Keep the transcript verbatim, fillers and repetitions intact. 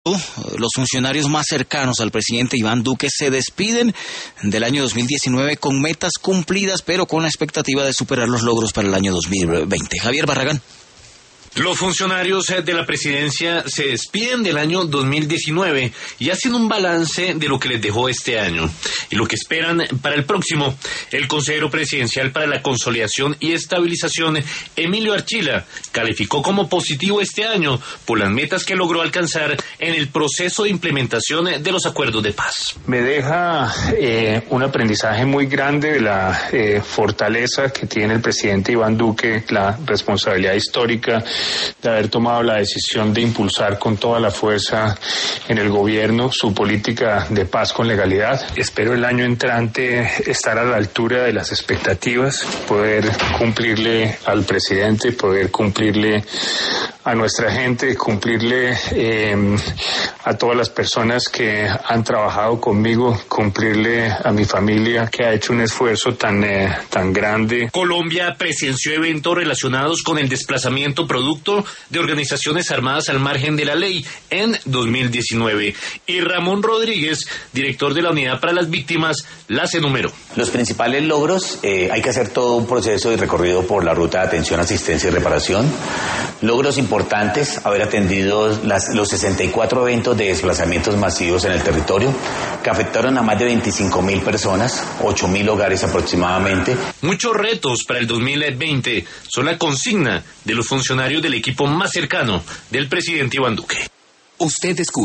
Los funcionarios más cercanos al presidente Iván Duque se despiden del año dos mil diecinueve con metas cumplidas, pero con la expectativa de superar los logros para el año dos mil veinte. Javier Barragán. Los funcionarios de la presidencia se despiden del año dos mil diecinueve y hacen un balance de lo que les dejó este año y lo que esperan para el próximo. El consejero presidencial para la consolidación y estabilización, Emilio Archila, calificó como positivo este año por las metas que logró alcanzar en el proceso de implementación de los acuerdos de paz. Me deja eh, un aprendizaje muy grande de la eh, fortaleza que tiene el presidente Iván Duque, la responsabilidad histórica de haber tomado la decisión de impulsar con toda la fuerza en el gobierno su política de paz con legalidad. Espero el año entrante estar a la altura de las expectativas, poder cumplirle al presidente, poder cumplirle a nuestra gente, cumplirle eh, a todas las personas que han trabajado conmigo, cumplirle a mi familia que ha hecho un esfuerzo tan, eh, tan grande. Colombia presenció eventos relacionados con el desplazamiento producto de organizaciones armadas al margen de la ley en dos mil diecinueve. Y Ramón Rodríguez, director de la Unidad para las Víctimas, las enumeró. Los principales logros, eh, hay que hacer todo un proceso de recorrido por la ruta de atención, asistencia y reparación. Logros importantes, haber atendido las, los sesenta y cuatro eventos de desplazamientos masivos en el territorio, que afectaron a más de veinticinco mil personas, ocho mil hogares aproximadamente. Muchos retos para el dos mil veinte son la consigna de los funcionarios del equipo más cercano del presidente Iván Duque. Usted escucha.